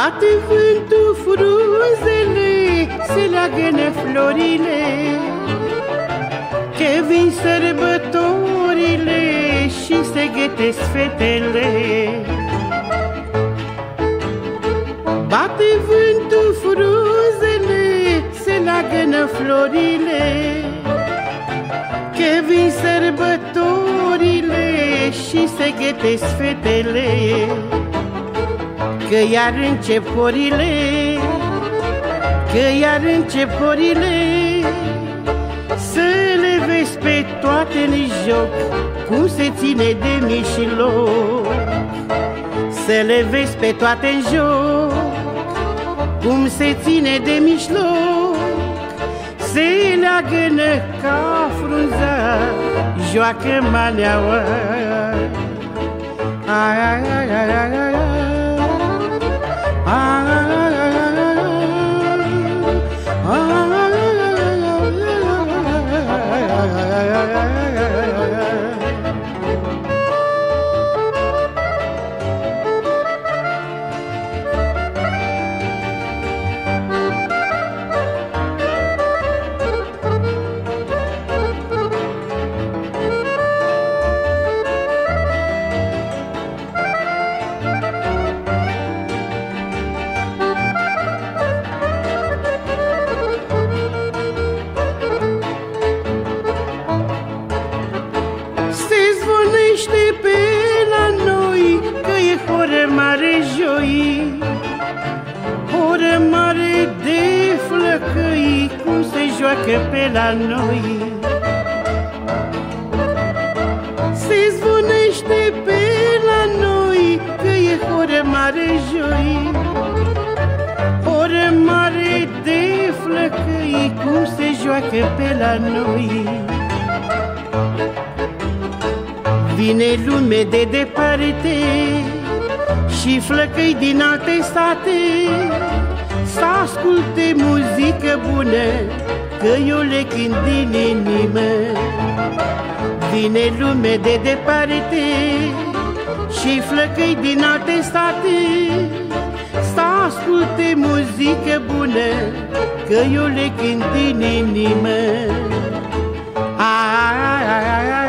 Bate vântul frunzele, se leagănă florile, că vin sărbătorile și se gătesc fetele. Bate vântul frunzele, se leagănă florile, că vin sărbătorile și se gătesc fetele. Că iar încep horile, că iar încep horile, să le vezi pe toate în joc, cum se ține de mișloc. Să le vezi pe toate în joc, cum se ține de mișloc. Se leagănă ca frunza, joacă maneaua. Ai, ai, ai, ai, ai, ai. Pe la noi că e horă mare joi, horă mare de flăcăi, cum se joacă pe la noi. Se zvonește pe la noi că e horă mare joi, horă mare de flăcăi, cum se joacă pe la noi. Vine lume de departe și flăcăi din alte state, să asculte muzică bună, că eu le cânt din inimă. Vine lume de departe și flăcăi din alte state, să asculte muzică bună, că eu le cânt din inimă. Ai, ai, ai, ai.